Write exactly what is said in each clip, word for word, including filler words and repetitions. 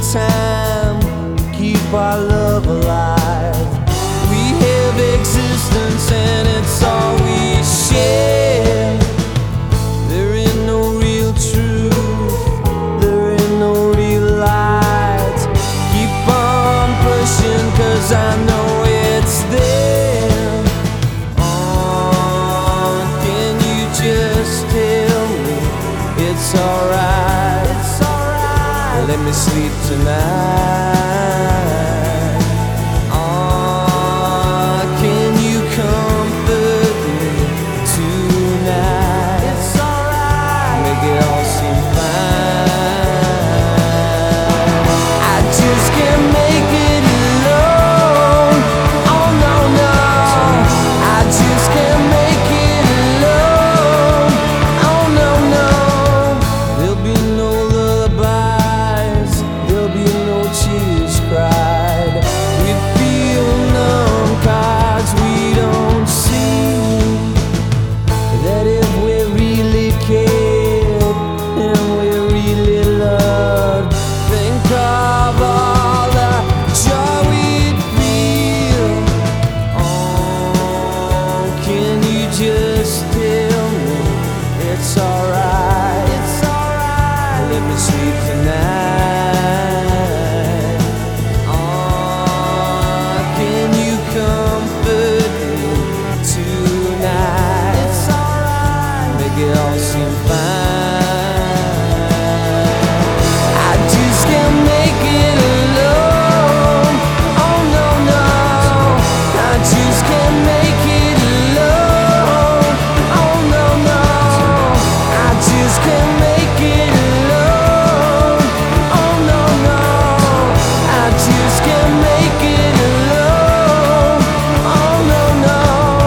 time, keep our love alive. We have existence and it's all we share. There ain't no real truth, there ain't no real light. Keep on pushing 'cause I know it's there. Oh, can you just tell me it's alright? It's alright. Let me sleep tonight. Oh, can you comfort me tonight? It's alright. Make it all seem fine. I just can't make it alone. Oh no, no. I just can't make it alone. Oh no, no. There'll be no lullabies, there'll be no tears cried. We feel numb 'cause we don't see that if we really cared and we really loved, think of all the joy we'd feel. Oh, can you just tell me it's alright? It's alright. Let me sleep tonight. Oh, can you comfort me tonight? It's alright. Make it all seem fine. I just can't make it alone. Oh no, no. I just can't make it alone. Oh no, no. I just can't make it alone. Oh no, no. I just can't make it alone. Oh no, no.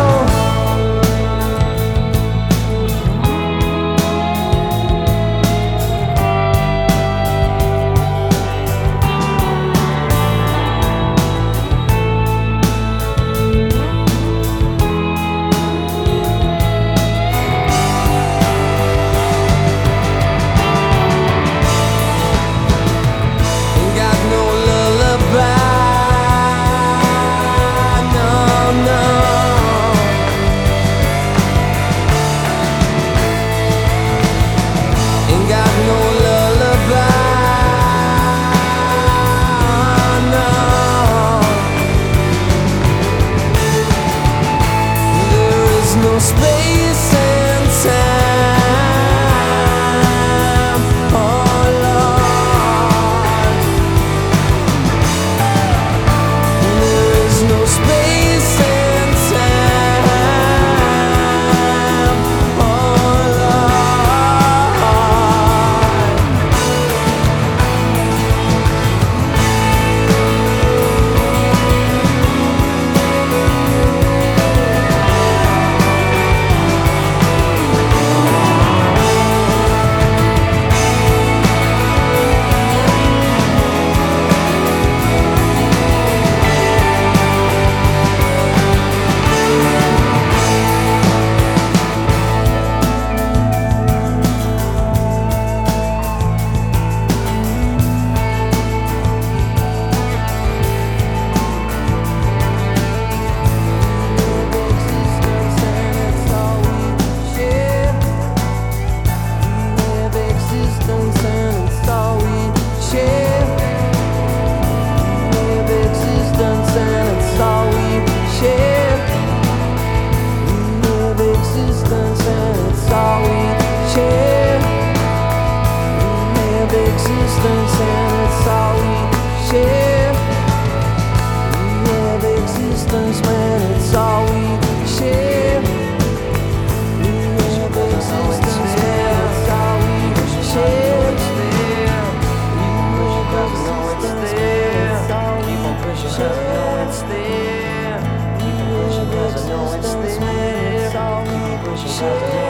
Ain't got no lullaby, no, no. Ain't got no lullaby, no. There is no space and time, oh Lord. There is no space and time, oh Lord. Existence and it's all we share. We have existence, man, it's all we share. We have existence, man, it's all we share. Keep on pushing 'cause I know it's there. Keep on pushing 'cause I know it's there. Keep on pushing 'cause I know it's there. Keep on pushing 'cause I know it's there.